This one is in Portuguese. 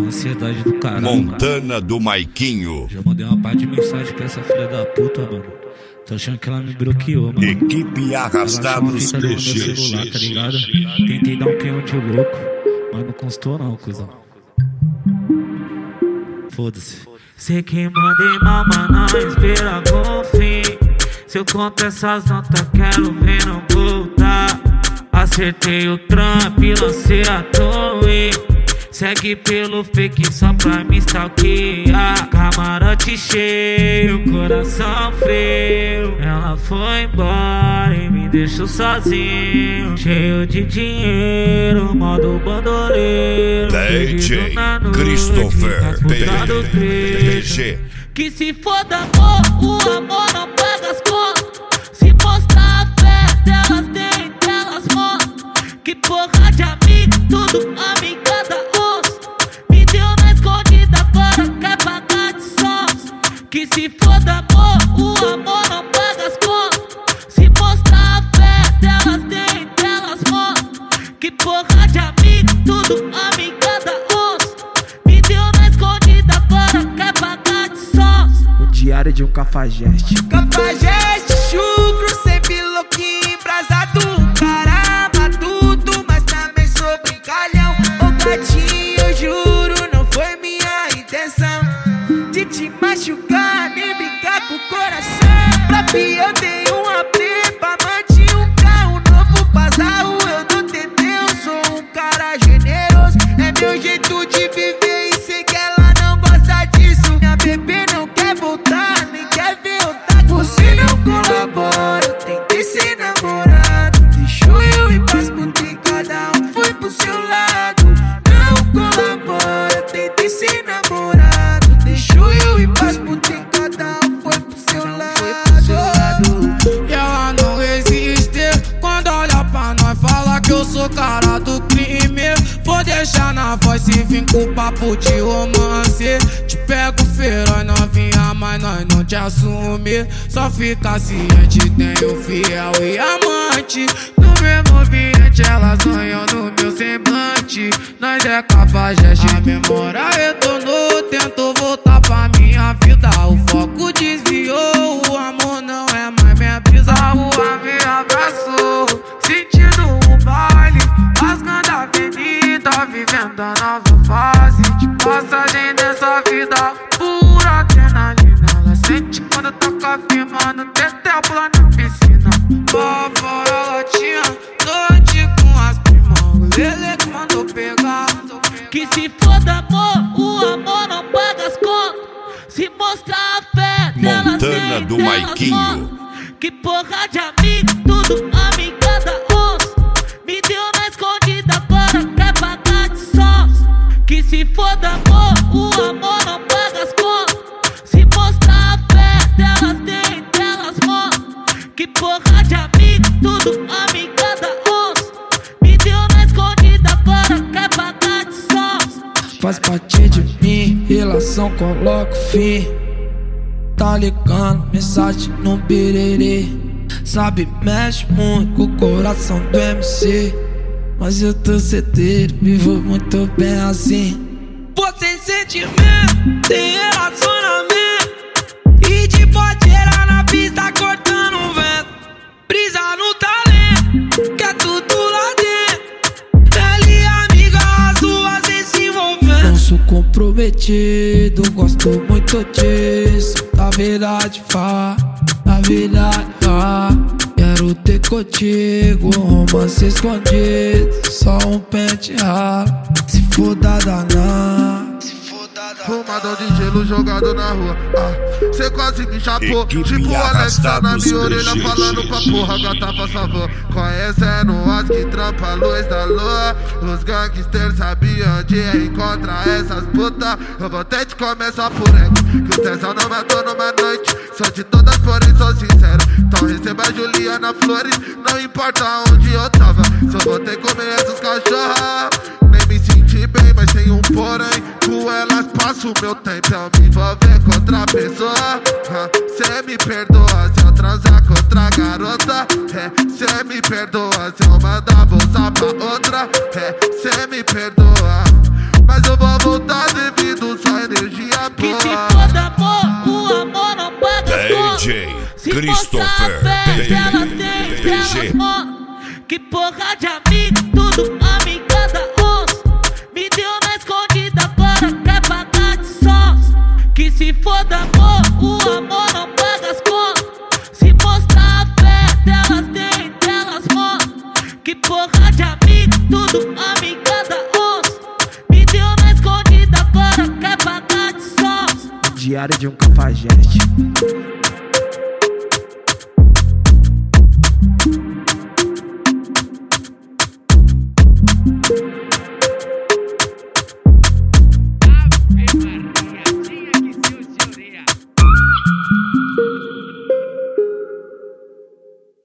ansiedade do caralho. Montana cara. do Maiquinho. Já mandei uma parte de mensagem pra essa filha da puta, mano. Tô achando que ela me bloqueou, mano. Equipe Arrastados no meu celular, tá ligado? Tentei dar um peão de louco, mas não constou não, cuzão. Foda-se. Sei que mandei mal, mas não esperava o fim. Se eu conto essas notas, quero ver não voltar. Acertei o Trump, lancei a torre. Segue pelo fake só pra me stalkear. Camarote cheio, coração frio. Ela foi embora e me deixou sozinho. Cheio de dinheiro, modo bandoleiro. DJ Christopher PG. Que se foda amor, o amor não paga as contas. Se mostrar a fé delas, tem delas mostram. Que porra de amigo, tudo amigada onça. Me deu na escondida, agora quer pagar de sons. Que se foda amor, o amor não paga as contas. Se mostrar a fé delas, tem delas mostram. Que porra de amigo, tudo amigada onça. Me deu na escondida, agora quer pagar de sons. Diário de um cafajeste. Cafajeste, chucro, sempre louquinho, embrasado. Caramba, tudo, mas também sou brincalhão. Ô gatinho, eu juro, não foi minha intenção de te machucar, nem brincar com o coração. Pra fi eu dei uma prepa, mantive um carro novo, pasarro, eu não tentei, eu sou um cara generoso. É meu jeito de viver e sei que ela não gosta disso. Minha bebê não quer voltar, nem quer ver eu tá. Você não colabora, eu tentei ser namorado. Deixou eu ir pras putas, cada um foi pro seu lado. Não colabora, eu tentei ser namorado. Deixou eu ir pras putas, cada um foi pro seu lado. E ela não resiste quando olha pra nós, fala que eu sou cara do crime. Vou deixar na voz se vim com papo de romance. Te pego feroz, novinha, mas nós não te assume. Só fica ciente, tenho fiel e amante. No mesmo ambiente, elas sonham no meu semblante. Nós é cafajeste, a memória retornou. Tento voltar pra minha vida, o foco desviou. O amor não é mais minha brisa, a rua me abraçou. Sentindo o baile, rasgando a avenida, vivendo a nova fase de passagem dessa vida. Pura adrenalina, ela sente quando toca firmando. Tetel pula na piscina, lá fora ela tinha noite com as primas. O Lele que mandou pegar. Que se foda amor, o amor não paga as contas. Se mostrar a fé delas, Montana do Maiquinho. Que porra de amigo, tudo amigada onça. Me deu na escondida, agora quer pagar de sons. Que se foda amor, o amor não paga as contas. Se mostrar a fé delas, tem delas mostram. Que porra de amigo, tudo amigada onça. Me deu na escondida, agora quer pagar de sons. Faz parte de mim, relação coloco fim. Tá ligando, mensagem no birerê. Sabe, mexe muito com o coração do MC. Mas eu tô certeiro, vivo muito bem assim. Pô, sem sentimento, tem relacionamento. E de boteira na pista cortando o vento. Brisa no talento, que é tudo lá dentro. Ela e amiga, as duas se envolvendo. Não sou comprometido, gosto muito disso. Na verdade, na verdade, quero ter contigo um romance escondido. Só um pente ralo, se foda danar. Fumadão de gelo jogado na rua. Cê quase me chapou. Equipe Tipo o Alexa na Arrastados minha orelha PG. falando pra porra, gata faça avó. Conhecendo as que trampa a luz da lua. Os gangsters sabiam onde encontrar essas putas. Eu vou ter de começar por ego, que o tesão não matou numa noite. Sou de todas, porém sou sincero. Então receba a Juliana Flores, não importa onde eu tava. Só vou ter que comer essas cachorras. Nem me senti bem, mas tem um porém. Com elas passo o meu tempo, eu me envolver com outra pessoa. Cê me perdoa se eu transar com outra garota. Cê me perdoa se eu mandar bolsa pra outra. Cê me perdoa, mas eu vou voltar. Christopher PG. Que porra de amigo, tudo amiga da onça. Me deu na escondida, agora quer pagar de sons. Que se foda amor, o amor não paga as contas. Se mostrar a fé delas tem, delas mostram. Que porra de amigo, tudo amiga da onça. Me deu na escondida, agora quer pagar de sons. Diário de um cafajeste.